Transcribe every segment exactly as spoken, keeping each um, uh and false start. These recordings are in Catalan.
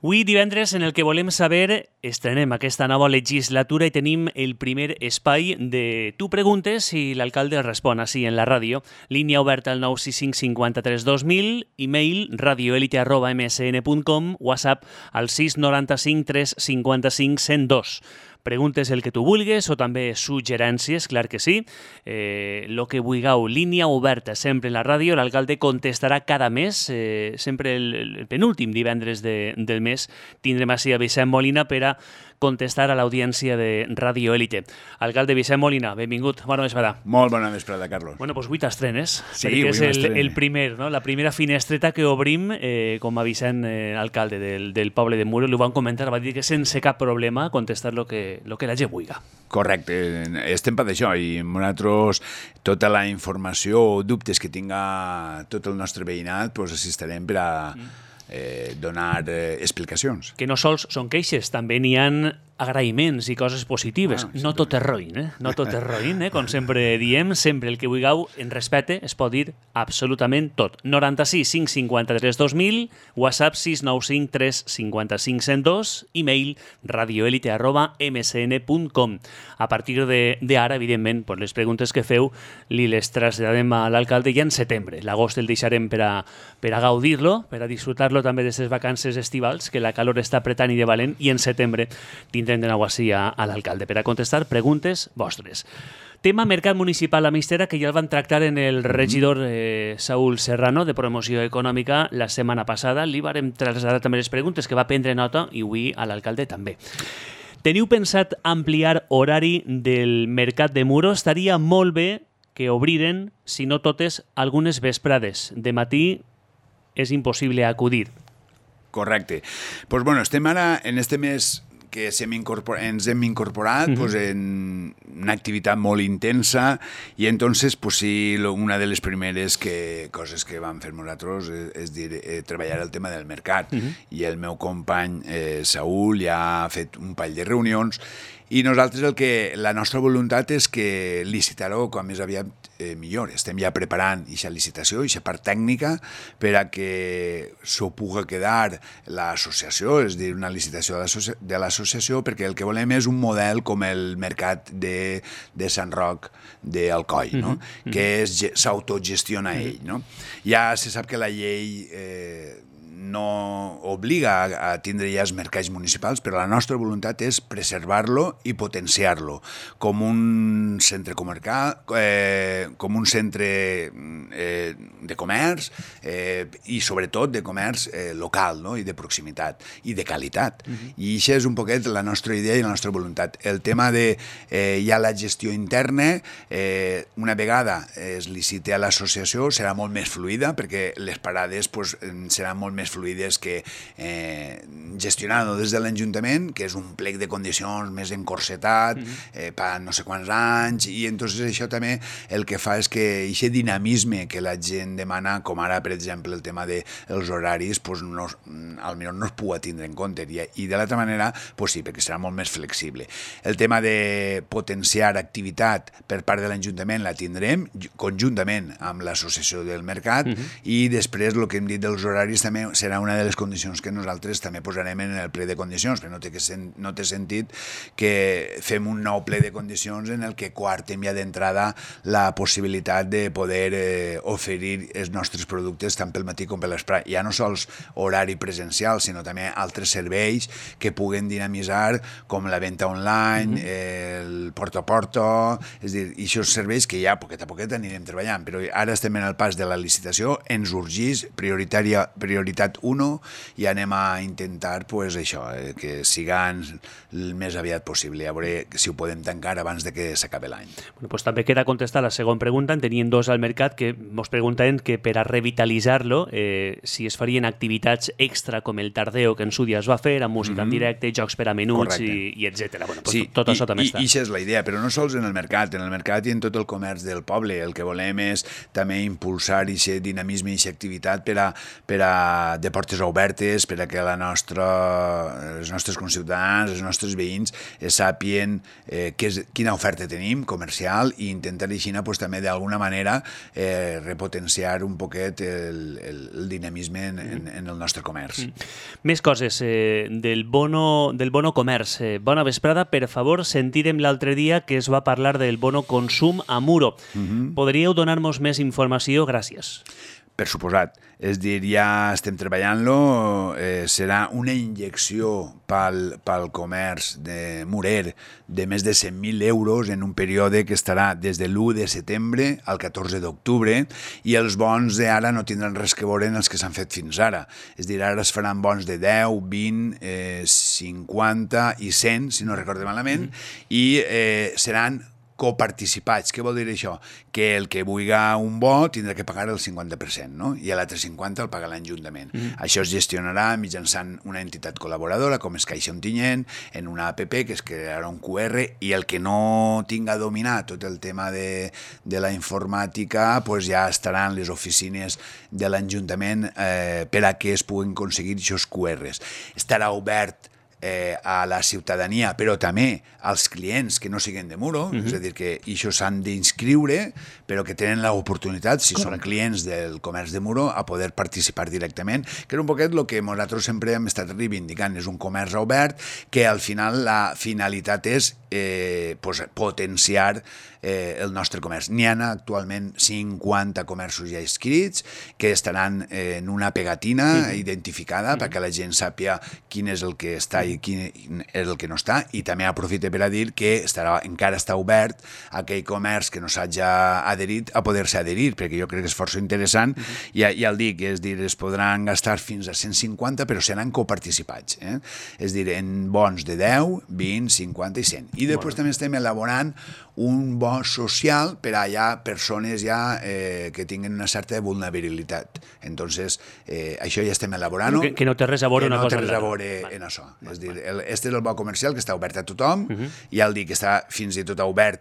Avui divendres en el que volem saber estrenem aquesta nova legislatura i tenim el primer espai de Tu preguntes i l'alcalde respon així en la ràdio. Línia oberta al nou sis cinc cinc tres dos mil, e-mail radioelite arroba msn punt com, WhatsApp al sis nou cinc tres cinc cinc cent dos. Preguntes el que tu vulgues o també suggerències, clar que sí. Eh, lo que vulgueu, línia oberta sempre en la ràdio. L'alcalde contestarà cada mes, eh, sempre el, el penúltim divendres de, del mes. Tindrem així a Vicent Molina per a contestar a l'audiència de Radio Elite. Alcalde Vicent Molina, benvingut. Bona vesprada. Molt bona vesprada, Carlos. Bueno, doncs avui t'estrenes. Sí, perquè avui és el, m'estrene. el primer, no? La primera finestreta que obrim eh, com a Vicent eh, alcalde del, del poble de Muro. Li ho van comentar, va dir que sense cap problema contestar lo que, lo que la gent vulgui. Correcte, estem per això i nosaltres tota la informació o dubtes que tinga tot el nostre veïnat doncs assistirem per a eh, donar eh, explicacions. Que no sols són queixes, també n'hi ha agraïments i coses positives. Bueno, no tot és roïn, eh? No tot és roïn, eh? Com sempre diem, sempre el que vulgueu en respecte es pot dir absolutament tot. noranta-sis cinc cinquanta-tres dos mil, WhatsApp sis nou cinc tres cinc cinc cent dos, e-mail radioelite arroba msn punt com. A partir d'ara, evidentment, pues les preguntes que feu li les traslladem a l'alcalde ja en setembre. L'agost el deixarem per a, per a gaudir-lo, per a disfrutar-lo també d'aquestes vacances estivals, que la calor està apretant i de valent, i en setembre tindrem de nou així a, a l'alcalde per a contestar preguntes vostres. Tema mercat municipal a Mistera, que ja el van tractar en el regidor eh, Saúl Serrano de Promoció Econòmica la setmana passada. Li vàrem traslladar també les preguntes, que va prendre nota, i avui a l'alcalde també. Teniu pensat ampliar horari del mercat de Muro? Estaria molt bé que obriren, si no totes, algunes vesprades. De matí és impossible acudir. Correcte. Doncs bueno, estem ara en este mes que ens hem incorporat uh-huh. pues, en una activitat molt intensa i entonces pues, sí, una de les primeres que, coses que vam fer nosaltres és, és dir, eh, treballar el tema del mercat uh-huh. i el meu company eh, Saúl ja ha fet un parell de reunions i nosaltres el que, la nostra voluntat és que licitar-ho com més aviat eh, millor. Estem ja preparant aquesta licitació, aquesta part tècnica, per a que s'ho pugui quedar l'associació, és a dir, una licitació de l'associació, perquè el que volem és un model com el mercat de, de Sant Roc d'Alcoi, no? Mm-hmm. que s'autogestiona ell. No? Ja se sap que la llei eh, no obliga a, a tindre ja els mercats municipals, però la nostra voluntat és preservar-lo i potenciar-lo com un centre comercial, eh, com un centre eh, de comerç eh, i sobretot de comerç eh, local, no? I de proximitat i de qualitat. Uh-huh. I això és un poquet la nostra idea i la nostra voluntat. El tema de eh, ja la gestió interna, eh, una vegada es licite a l'associació serà molt més fluida perquè les parades pues, seran molt més fluides que eh, gestionant-ho des de l'Ajuntament, que és un plec de condicions més encorsetat, mm-hmm. eh, per no sé quants anys, i entonces això també el que fa és que aquest dinamisme que la gent demana, com ara, per exemple, el tema dels horaris, pues no, almenys no es pugui tindre en compte, i, i de l'altra manera, pues sí, perquè serà molt més flexible. El tema de potenciar activitat per part de l'Ajuntament la tindrem, conjuntament amb l'associació del mercat, mm-hmm. i després el que hem dit dels horaris també serà una de les condicions que nosaltres també posarem en el ple de condicions, perquè no té, que sen, no té sentit que fem un nou ple de condicions en el que coartem ja d'entrada la possibilitat de poder eh, oferir els nostres productes tant pel matí com per l'esprà. Ja no sols horari presencial, sinó també altres serveis que puguen dinamitzar, com la venda online, mm-hmm. el porta a porta, és a dir, aquests serveis que ja poquet a poquet anirem treballant, però ara estem en el pas de la licitació, ens urgís prioritària, prioritat uno i anem a intentar pues, això, eh, que sigan el més aviat possible, a veure si ho podem tancar abans de que s'acabi l'any. Bueno, pues també queda contestar la segona pregunta. En tenien dos al mercat que ens preguntaven que per a revitalitzar-lo eh, si es farien activitats extra com el Tardeo que en su dia es va fer, amb música mm-hmm. en directe, jocs per a menuts i, i etcètera. Bueno, pues sí, tot i, això també i, està. I això és la idea, però no sols en el mercat, en el mercat i en tot el comerç del poble. El que volem és també impulsar aquest dinamisme i aquesta activitat per a, per a de portes obertes per a que la nostra, els nostres conciutadans, els nostres veïns eh, sàpien eh, què és, quina oferta tenim comercial i intentar així pues, també d'alguna manera eh, repotenciar un poquet el, el, el dinamisme en, en, en el nostre comerç. Mm. Més coses eh, del, bono, del bono comerç. Eh, bona vesprada, per favor, sentirem l'altre dia que es va parlar del bono consum a Muro. Mm-hmm. Podríeu donar-nos més informació? Gràcies. Per suposat. És dir, ja estem treballant-lo, eh, serà una injecció pel, pel comerç de Murer de més de cent mil euros en un període que estarà des de l'u de setembre al catorze d'octubre i els bons d'ara no tindran res que veure en els que s'han fet fins ara. És dir, ara es faran bons de deu, vint, eh, cinquanta i cent, si no recordo malament, mm. i eh, seran coparticipats. Què vol dir això? Que el que vulgui un bo tindrà que pagar el cinquanta per cent, no? I l'altre cinquanta per cent el paga l'Ajuntament. Mm. Això es gestionarà mitjançant una entitat col·laboradora, com és Caixa Ontinyent, en una app que es crearà un Q R, i el que no tinga dominat tot el tema de, de la informàtica pues ja estaran les oficines de l'Ajuntament eh, per a que es puguin aconseguir aquests Q Rs. Estarà obert Eh, a la ciutadania, però també als clients que no siguin de Muro, uh-huh. és a dir, que això s'han d'inscriure, però que tenen l'oportunitat, si Correcte. Són clients del comerç de Muro, a poder participar directament, que és un poquet el que nosaltres sempre hem estat reivindicant, és un comerç obert, que al final la finalitat és eh, pues, potenciar eh, el nostre comerç. N'hi ha actualment cinquanta comerços ja inscrits, que estaran eh, en una pegatina uh-huh. identificada uh-huh. perquè la gent sàpia quin és el que està i quin és el que no està, i també aprofite per a dir que estarà, encara està obert aquell comerç que no s'hagi adherit a poder-se adherir, perquè jo crec que és força interessant, uh-huh. ja, ja el dic, és dir, es podran gastar fins a cent cinquanta, però seran coparticipats, eh? És dir, en bons de deu, vint, cinquanta i cent. I després bueno. també estem elaborant un bo social per a ja persones ja eh, que tinguin una certa vulnerabilitat. Entonces, eh, això ja estem elaborant-ho. Que, que no té res a veure una cosa. Que no té res a veure en això. És dir, el, este és el bo comercial que està obert a tothom, uh-huh. i ja el dic que està fins i tot obert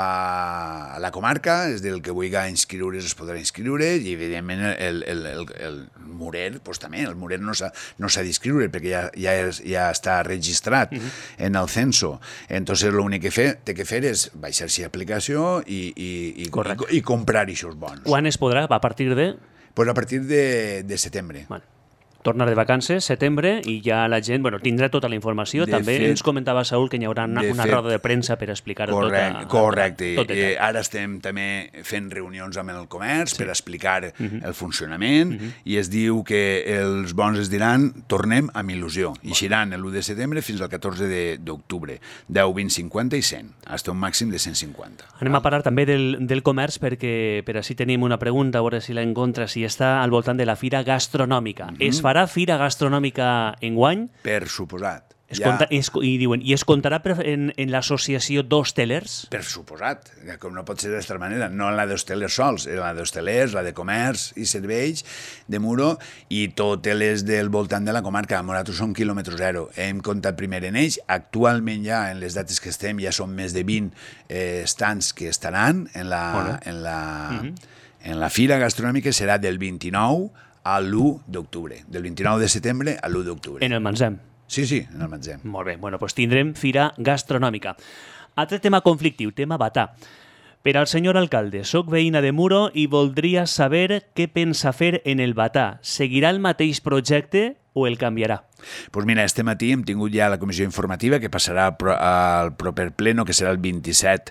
a la comarca, és dir, el que vulgui inscriure's es podrà inscriure, i evidentment el, el, el, el Murer, pues, també, el Murer no s'ha no d'inscriure perquè ja, ja, és, ja està registrat uh-huh. en el censo. Entonces l'únic que fer, té que fer és baixar-s'hi aplicació i, i, i, i, i comprar aquests bons. Quan es podrà? A partir de? Pues a partir de, de setembre. Vale. Tornar de vacances, setembre, i ja la gent bueno, tindrà tota la informació. De També fet, ens comentava Saúl que hi haurà una, una fet, roda de premsa per explicar-ho tot. A, correcte. A, tot eh, ara estem també fent reunions amb el comerç sí. per explicar uh-huh. el funcionament uh-huh. i es diu que els bons es diran tornem amb il·lusió. I xiran l'u de setembre fins al catorze d'octubre. deu, vint, cinquanta i cent. Hasta un màxim de cent cinquanta. Anem a parlar també del, del comerç perquè per així tenim una pregunta, a veure si la encontra, si està al voltant de la fira gastronòmica. Uh-huh. Es farà farà fira gastronòmica enguany? Per suposat. Es ja. compta, es, i, diuen, I es comptarà per, en, en l'associació d'hostelers? Per suposat, com no pot ser d'altra manera. No en la d'hostelers sols, en la d'hostelers, la de comerç i serveis de Muro i totes les del voltant de la comarca. Nosaltres som quilòmetre zero. Hem comptat primer en ells. Actualment ja, en les dates que estem, ja són més de vint eh, stands que estaran en la, en la, uh-huh. en la fira gastronòmica. Serà del vint-i-nou a l'u d'octubre. Del vint-i-nou de setembre a l'u d'octubre. En el Mansem? Sí, sí, en el Mansem. Molt bé, bueno, doncs tindrem fira gastronòmica. Altre tema conflictiu, tema batà. Per al senyor alcalde, soc veïna de Muro i voldria saber què pensa fer en el batà. Seguirà el mateix projecte o el canviarà? Doncs pues mira, este matí hem tingut ja la comissió informativa que passarà al proper pleno, que serà el vint-i-set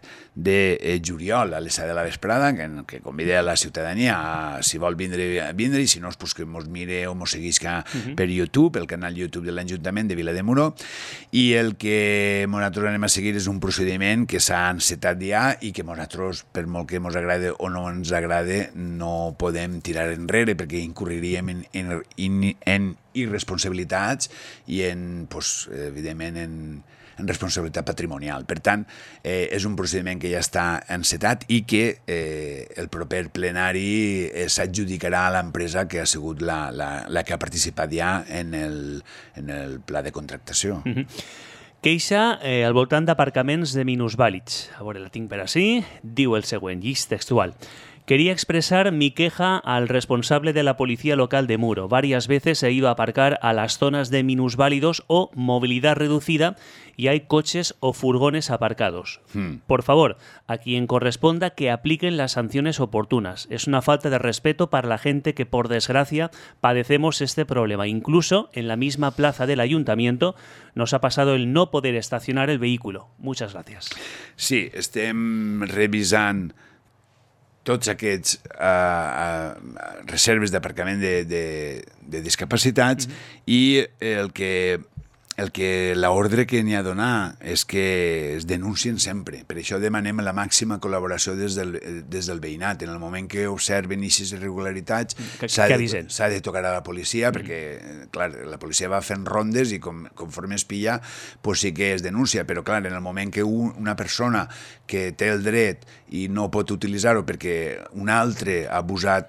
de juliol a les set de la vesprada, que, que convida a la ciutadania a, si vol vindre, vindre, i si no, pues que mos mire o mos seguisca uh-huh. per YouTube, el canal YouTube de l'Ajuntament de Vila de Muro, i el que nosaltres anem a seguir és un procediment que s'ha encetat ja i que nosaltres, per molt que ens agrade o no ens agrade, no podem tirar enrere perquè incurriríem en, en, en, en irresponsabilitats i en, pues, evidentment, en, en responsabilitat patrimonial. Per tant, eh, és un procediment que ja està encetat i que eh, el proper plenari eh, s'adjudicarà a l'empresa que ha sigut la, la, la que ha participat ja en el, en el pla de contractació. Mm-hmm. Queixa eh, al voltant d'aparcaments de minusvàlids. A veure, la tinc per ací. Diu el següent, llis textual. Quería expresar mi queja al responsable de la policía local de Muro. Varias veces he ido a aparcar a las zonas de minusválidos o movilidad reducida y hay coches o furgones aparcados. Hmm. Por favor, a quien corresponda que apliquen las sanciones oportunas. Es una falta de respeto para la gente que, por desgracia, padecemos este problema. Incluso en la misma plaza del ayuntamiento nos ha pasado el no poder estacionar el vehículo. Muchas gracias. Sí, estem revisant tots aquests uh, uh, reserves d'aparcament de, de, de discapacitats mm-hmm. i el que, el que l'ordre que n'hi ha a donar és que es denuncien sempre. Per això demanem la màxima col·laboració des del, des del veïnat. En el moment que observen aquestes irregularitats s'ha de, s'ha de tocar a la policia mm-hmm. perquè, clar, la policia va fent rondes i com, conforme es pilla pues sí que es denuncia, però clar, en el moment que un, una persona que té el dret i no pot utilitzar-ho perquè un altre ha abusat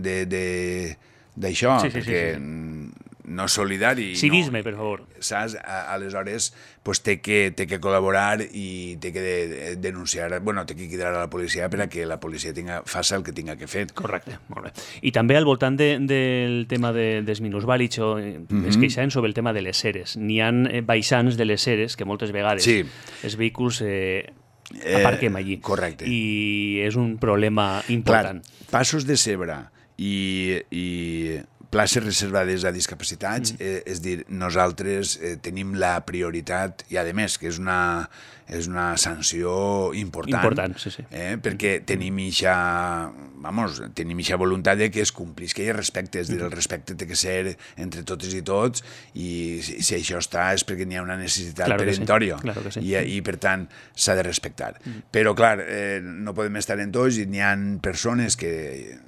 d'això, sí, sí, perquè sí, sí. no és solidari. Civisme, no, per favor. Saps? Aleshores, pues, té, que, té que col·laborar i té que de, denunciar, bueno, té que cridar a la policia perquè la policia tinga, faci el que tinga que fer. Correcte, molt bé. I també al voltant de, del tema de, dels minusvàlids, mm-hmm. es queixaven sobre el tema de les eres. N'hi ha baixants de les eres que moltes vegades sí. els vehicles eh, aparquem allí. Eh, correcte. I és un problema important. Clar, passos de zebra i, i places reservades a discapacitats, mm. eh, és dir, nosaltres eh, tenim la prioritat i, a més, que és una, és una sanció important, important sí, sí. Eh, perquè tenim ixa, vamos, tenim ixa voluntat de que es complisca i es respecte, és dir, el respecte té que ser entre totes i tots i si, si això està és perquè n'hi ha una necessitat claro peremptòria sí. claro que sí. I, i per tant s'ha de respectar. Mm. Però clar, eh, no podem estar en tots i n'hi ha persones que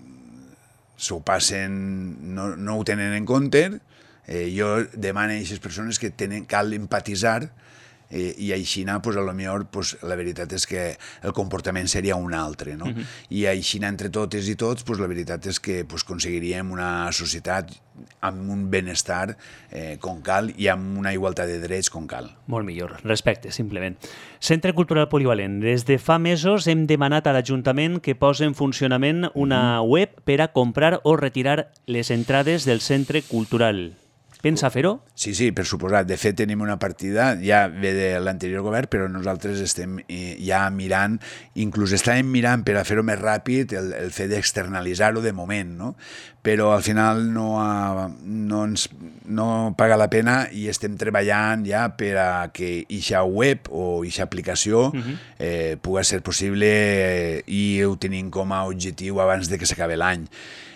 s'ho passen, no, no ho tenen en compte. Eh, jo demano a aquestes persones que tenen, cal empatitzar eh, i així, pues, a lo millor, pues, la veritat és que el comportament seria un altre, no? Uh-huh. I així, entre totes i tots, pues, la veritat és que pues, aconseguiríem una societat amb un benestar eh, com cal i amb una igualtat de drets com cal. Molt millor, respecte, simplement. Centre Cultural Polivalent. Des de fa mesos hem demanat a l'Ajuntament que posi en funcionament una mm. web per a comprar o retirar les entrades del Centre Cultural. Pensa fer-ho? Sí, sí, per suposat. De fet, tenim una partida, ja ve de l'anterior govern, però nosaltres estem ja mirant, inclús estàvem mirant per a fer-ho més ràpid, el, el fet d'externalitzar-ho de moment, no? Però al final no, ha, no, ens, no paga la pena i estem treballant ja per a que eixa web o eixa aplicació uh-huh. eh, pugui ser possible eh, i ho tenim com a objectiu abans de que s'acabi l'any.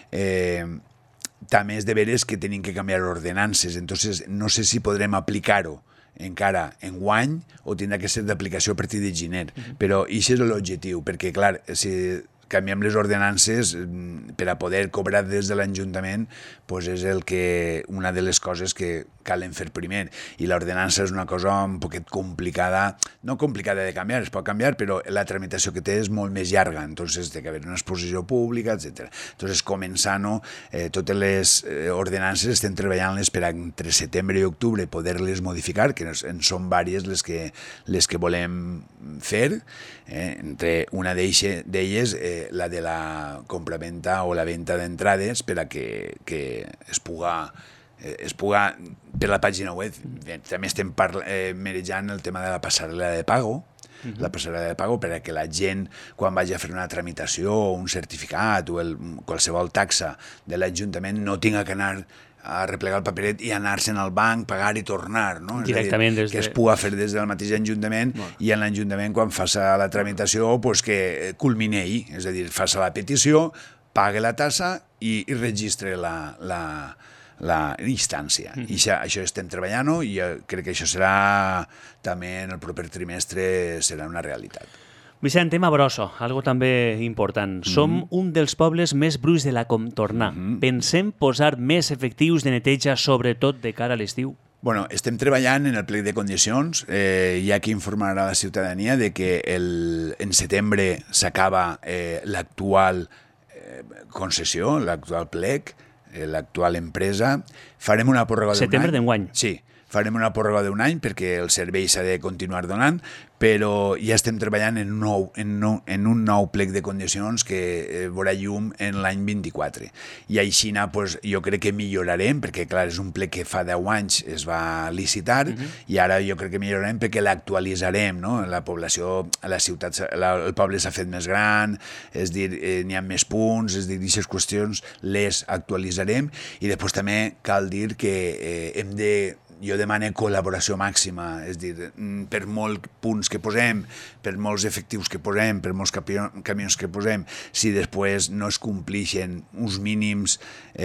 Eh, també és de veres que tenim que canviar ordenances, entonces no sé si podrem aplicar-ho encara en guany o tindrà que ser d'aplicació a partir de gener, uh-huh. però això és l'objectiu, perquè clar, si canviem les ordenances per a poder cobrar des de l'Ajuntament, pues és el que, una de les coses que calen fer primer. I l'ordenança és una cosa un poquet complicada, no complicada de canviar, es pot canviar, però la tramitació que té és molt més llarga, entonces té que haver una exposició pública, etcètera. Entonces, començant-ho, eh, totes les eh, ordenances estem treballant-les per a entre setembre i octubre poder-les modificar, que en són vàries les que, les que volem fer, eh, entre una d'elles eh, la de la compraventa o la venda d'entrades per a que, que es puga, eh, es puga per la pàgina web. També estem parla, eh, merejant el tema de la passarel·la de pago, uh-huh. la passarel·la de pago per a que la gent, quan vagi a fer una tramitació o un certificat o el, qualsevol taxa de l'Ajuntament, no tinga que anar a replegar el paperet i anar-se'n al banc, pagar i tornar, no? Directament dir, des de... Que es pugui fer des del mateix Ajuntament bueno. I en l'Ajuntament, quan faça la tramitació, pues que culmine ahí, és a dir, faça la petició, pague la tassa i, i registre la, la, la instància. Mm-hmm. I això, això estem treballant i crec que això serà també en el proper trimestre serà una realitat. Vicent, tema brosso, algo també important. Mm-hmm. Som un dels pobles més bruix de la contorna. Mm-hmm. Pensem posar més efectius de neteja, sobretot de cara a l'estiu? Bueno, estem treballant en el plec de condicions. Eh, hi ha que informar a la ciutadania de que el, en setembre s'acaba eh, l'actual eh, concessió, l'actual plec, eh, l'actual empresa. Farem una pròrroga d'un any. Setembre d'enguany. Sí. farem una pròrroga d'un any perquè el servei s'ha de continuar donant, però ja estem treballant en un nou, en nou, en un nou plec de condicions que eh, veurà llum en l'any vint-i-quatre. I així pues, jo crec que millorarem, perquè clar, és un plec que fa deu anys es va licitar, uh-huh. i ara jo crec que millorarem perquè l'actualitzarem, no? La població, la ciutat, la, el poble s'ha fet més gran, és dir, eh, n'hi ha més punts, és dir, aquestes qüestions les actualitzarem, i després també cal dir que eh, hem de jo demano col·laboració màxima, és dir, per molts punts que posem, per molts efectius que posem, per molts camions que posem, si després no es complixen uns mínims,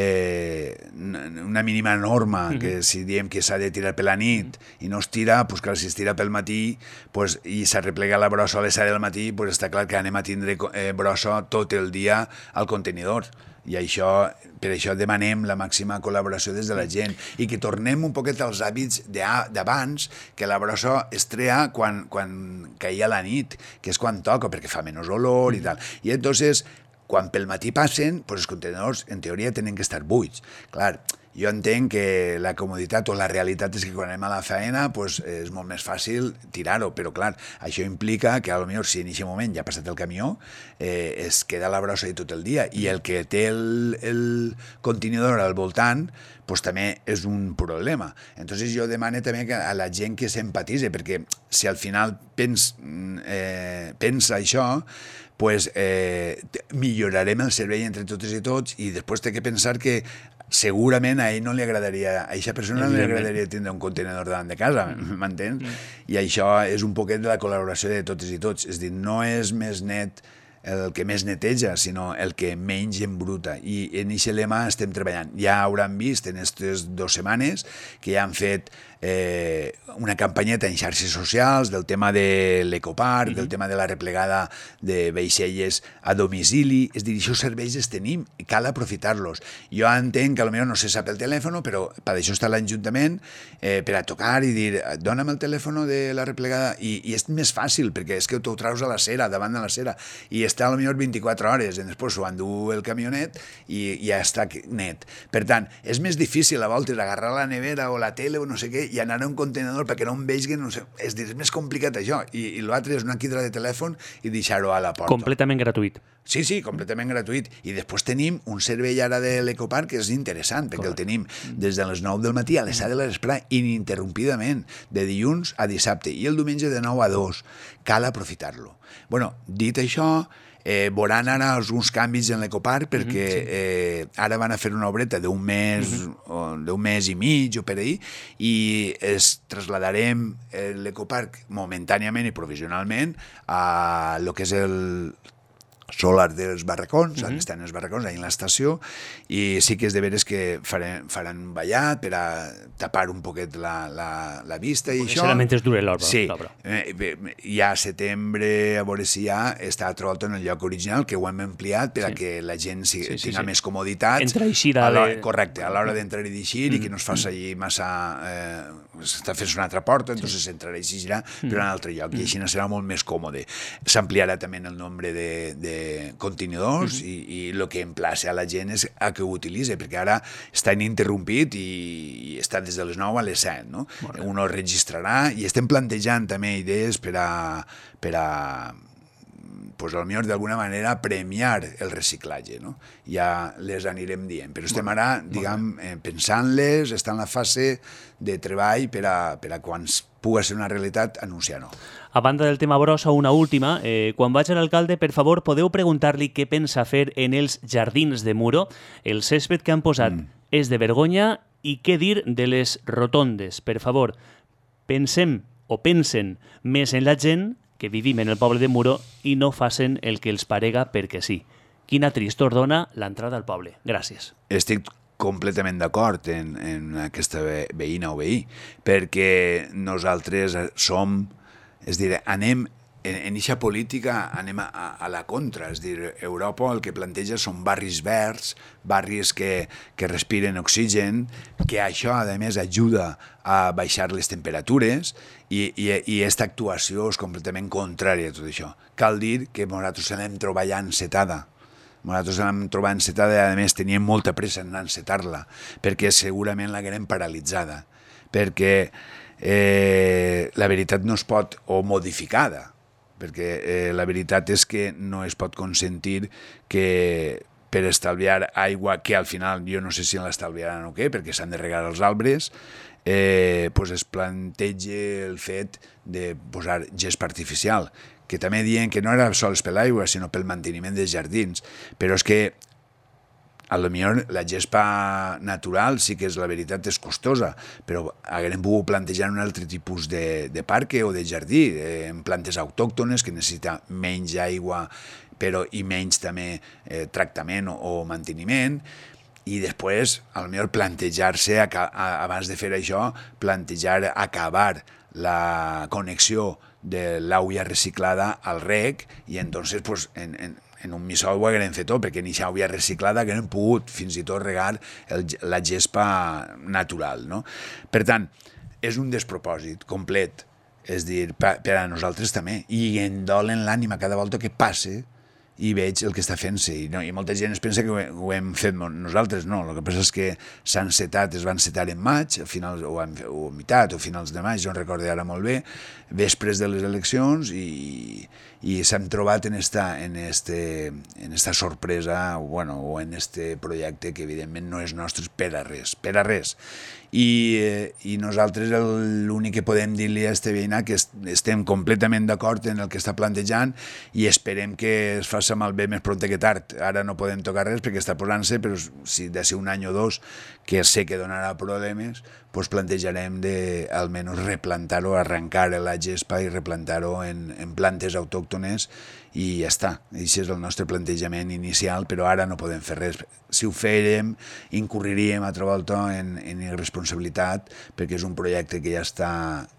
eh, una mínima norma, mm-hmm. que si diem que s'ha de tirar per la nit mm-hmm. i no es tira, doncs clar, si es tira pel matí pues, i s'arreplega la brossa a les set del matí, pues està clar que anem a tindre eh, brossa tot el dia al contenidor. I això, per això demanem la màxima col·laboració des de la gent i que tornem un poquet als hàbits d'abans, que la brossa es trea quan, quan caia la nit, que és quan toca, perquè fa menys olor i tal. I entonces, quan pel matí passen, pues els contenidors, en teoria, tenen que estar buits. Clar, jo entenc que la comoditat o la realitat és que quan anem a la feina pues, és molt més fàcil tirar-ho, però clar, això implica que potser si en aquest moment ja ha passat el camió, eh, es queda la brossa tot el dia i el que té el, el contenidor al voltant pues, també és un problema. Entonces jo demano també que a la gent que s'empatitzi, perquè si al final pens, eh, pensa això, pues, eh, millorarem el servei entre totes i tots i després té que pensar que segurament a ell no li agradaria, a aquesta persona no li agradaria tindre un contenidor davant de casa, m'entens? Mm. I això és un poquet de la col·laboració de totes i tots, és a dir, no és més net el que més neteja, sinó el que menys embruta. I en aquest lema estem treballant. Ja hauran vist en aquestes dues setmanes que ja han fet eh, una campanyeta en xarxes socials del tema de l'ecoparc, mm-hmm. del tema de la replegada de vaixelles a domicili. És dir, aquests serveis els tenim i cal aprofitar-los. Jo entenc que potser no se sap el telèfon, però per això està l'Ajuntament eh, per a tocar i dir, dona'm el telèfon de la replegada. I, i és més fàcil, perquè és que t'ho traus a la cera, davant de la cera, i està potser vint-i-quatre hores, i després s'ho endú el camionet i ja està net. Per tant, és més difícil a voltes agarrar la nevera o la tele o no sé què i anar a un contenidor perquè no em vegin, no sé, és dir, és més complicat això, i, i l'altre és una quidra de telèfon i deixar-ho a la porta. Completament gratuït. Sí, sí, completament gratuït. I després tenim un servei ara de l'ecoparc que és interessant, perquè Correcte. El tenim des de les nou del matí a les set de la vesprada ininterrompidament, de dilluns a dissabte, i el diumenge de nou a dos. Cal aprofitar-lo. Bueno, dit això, Eh, veuran ara alguns canvis en l'ecoparc perquè mm-hmm, sí. eh, ara van a fer una obreta d'un mes, mm-hmm. o d'un mes i mig o per ahí, i es trasladarem l'ecoparc momentàniament i provisionalment a lo que és el solar dels barracons, mm-hmm. on estan els barracons, ahí en l'estació, i sí que és de veres que faran, faran un ballat per a tapar un poquet la, la, la vista i això. Serà mentre dure l'obra. Sí, eh, ja a setembre, a veure si ja està trobat en el lloc original, que ho hem ampliat per sí. a que la gent si, sí, sí, tinga sí. més comoditats. Entra i eixida. De... Correcte, a l'hora d'entrar i d'eixir, mm. i que no es faci allí massa... Eh, s'està fent una altra porta, entonces sí. entrarà i s'eixirà mm. per un altre lloc, mm. i així serà molt més còmode. S'ampliarà també el nombre de, de contenidors mm-hmm. i, i el que emplaça a la gent és a que ho utilitzi, perquè ara està ininterrompit i, i està des de les nou a les set, no? Bueno. Uno registrarà i estem plantejant també idees per a, per a pues, potser d'alguna manera premiar el reciclatge, no? Ja les anirem dient, però estem ara, diguem, eh, pensant-les, està en la fase de treball per a, per a quan pugui ser una realitat, anunciar-ho. A banda del tema brossa, una última. Eh, quan vaig a l'alcalde, per favor, podeu preguntar-li què pensa fer en els jardins de Muro. El césped que han posat mm. és de vergonya, i què dir de les rotondes. Per favor, pensem o pensen més en la gent que vivim en el poble de Muro i no facin el que els parega perquè sí. Quina tristor dona l'entrada al poble. Gràcies. Estic completament d'acord en, en aquesta veïna o veí, perquè nosaltres som, és dir, anem en eixa política anem a, a la contra, és dir, Europa el que planteja són barris verds, barris que, que respiren oxigen, que això, a més, ajuda a baixar les temperatures, i, i, i aquesta actuació és completament contrària a tot això. Cal dir que nosaltres anem treballant encetada. Nosaltres anem trobant encetada i, a més, teníem molta pressa en encetar-la, perquè segurament l'haguem paralitzada. perquè eh, la veritat no es pot, o modificada, perquè eh, la veritat és que no es pot consentir que per estalviar aigua, que al final jo no sé si l'estalviaran o què, perquè s'han de regar els arbres, eh, pues es plantege el fet de posar gespa artificial, que també diuen que no era sols per l'aigua, sinó pel manteniment dels jardins, però és que a lo millor la gespa natural sí que és la veritat, és costosa, però haguem pogut plantejar un altre tipus de, de parc o de jardí, eh, en plantes autòctones que necessita menys aigua però i menys també eh, tractament o, o manteniment, i després, a lo millor plantejar-se, abans de fer això, plantejar acabar la connexió de l'aigua reciclada al rec, i entonces pues, en, en, en un missol ho haguem fet tot, perquè en aquesta aigua reciclada haguem pogut fins i tot regar el, la gespa natural, no? Per tant, és un despropòsit complet, és dir, per, per a nosaltres també, i em dolen l'ànima cada volta que passe i veig el que està fent-se, i, no, i molta gent es pensa que ho, ho hem fet nosaltres, no, el que passa és que s'han setat, es van setar en maig, a finals, o, en, o a meitat, o finals de maig, jo en recordo ara molt bé, vespres de les eleccions, i, i s'han trobat en esta, en, este, en esta sorpresa, o, bueno, o en este projecte que evidentment no és nostre per a res, per a res. I, eh, i nosaltres l'únic que podem dir-li a este veïnat que est estem completament d'acord en el que està plantejant i esperem que es faci malbé més pront que tard. Ara no podem tocar res perquè està posant-se, però si de ser un any o dos, que sé que donarà problemes, pues plantejarem de almenys replantar-ho, arrencar la gespa i replantar-ho en, en plantes autòctones, i ja està. Això és el nostre plantejament inicial, però ara no podem fer res. Si ho fèrem, incurriríem altra volta en, en irresponsabilitat, perquè és un projecte que ja està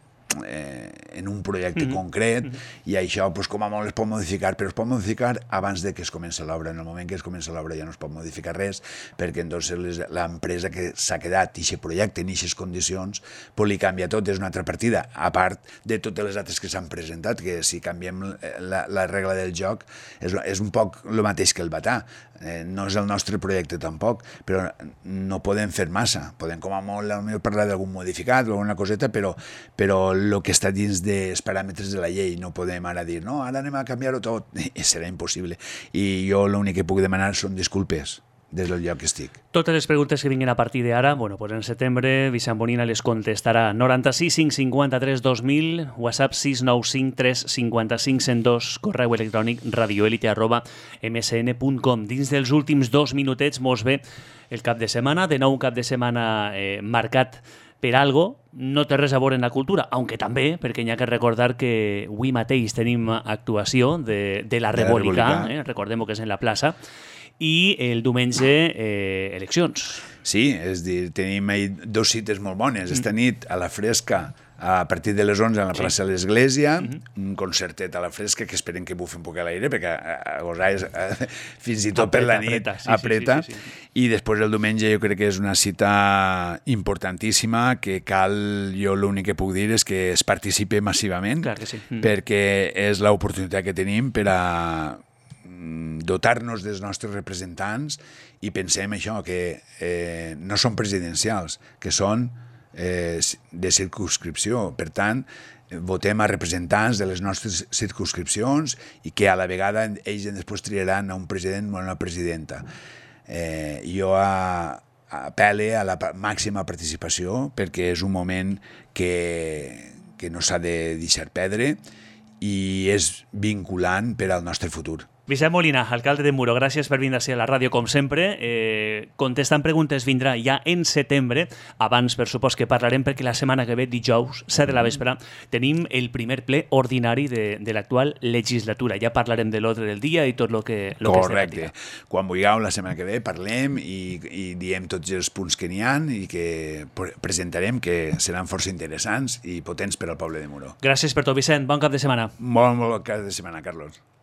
eh, en un projecte mm-hmm. concret, mm-hmm. i això, pues, com a molt es pot modificar, però es pot modificar abans de que es comenci l'obra. En el moment que es comença l'obra ja no es pot modificar res, perquè entonces l'empresa que s'ha quedat i aquest projecte en aquestes condicions, pues li canvia tot, és una altra partida, a part de totes les altres que s'han presentat, que si canviem la, la regla del joc és, és un poc el mateix que el batà. Eh, no és el nostre projecte tampoc, però no podem fer massa, podem com a molt parlar d'algun modificat o alguna coseta, però, però el que està dins dels paràmetres de la llei no podem ara dir, no, ara anem a canviar-ho tot, i serà impossible, i jo l'únic que puc demanar són disculpes des del lloc que estic. Totes les preguntes que vinguin a partir d'ara, bueno, pues en setembre Vicent Bonina les contestarà. noranta-sis cinc cinquanta-tres dos mil, WhatsApp sis nou cinc tres cinquanta-cinc cent dos, correu electrònic radioelite arroba msn punt com. Dins dels últims dos minutets mos ve el cap de setmana, de nou un cap de setmana eh, marcat per algo, no té res a veure en la cultura, aunque també, perquè hi ha que recordar que avui mateix tenim actuació de, de la Rebòlica, eh? Recordem que és en la plaça, i el diumenge eh, eleccions. Sí, és dir, tenim dos cites molt bones. Mm. Esta nit a la Fresca, a partir de les onze a la plaça de l'Església, mm-hmm. un concertet a la Fresca que esperem que bufi un poc a l'aire, perquè a gosar és, a, fins i tot apreta, per la nit apreta, sí, apreta. Sí, sí, sí, sí. I després el diumenge jo crec que és una cita importantíssima, que cal, jo l'únic que puc dir és que es participe massivament, clar que sí. mm. perquè és l'oportunitat que tenim per a dotar-nos dels nostres representants, i pensem això, que eh, no són presidencials, que són eh, de circumscripció. Per tant, votem a representants de les nostres circumscripcions i que a la vegada ells després triaran a un president o una presidenta. Eh, jo a, apel·le a la màxima participació, perquè és un moment que, que no s'ha de deixar perdre i és vinculant per al nostre futur. Vicent Molina, alcalde de Muro, gràcies per vindre a la ràdio, com sempre. Eh, contestant preguntes vindrà ja en setembre. Abans, per supost, que parlarem, perquè la setmana que ve, dijous, set de la vespre, tenim el primer ple ordinari de, de l'actual legislatura. Ja parlarem de l'ordre del dia i tot el que, lo que Correcte. Quan vulgueu, la setmana que ve, parlem i, i diem tots els punts que n'hi ha i que presentarem, que seran força interessants i potents per al poble de Muro. Gràcies per tot, Vicent. Bon cap de setmana. Bon, bon cap de setmana, Carlos.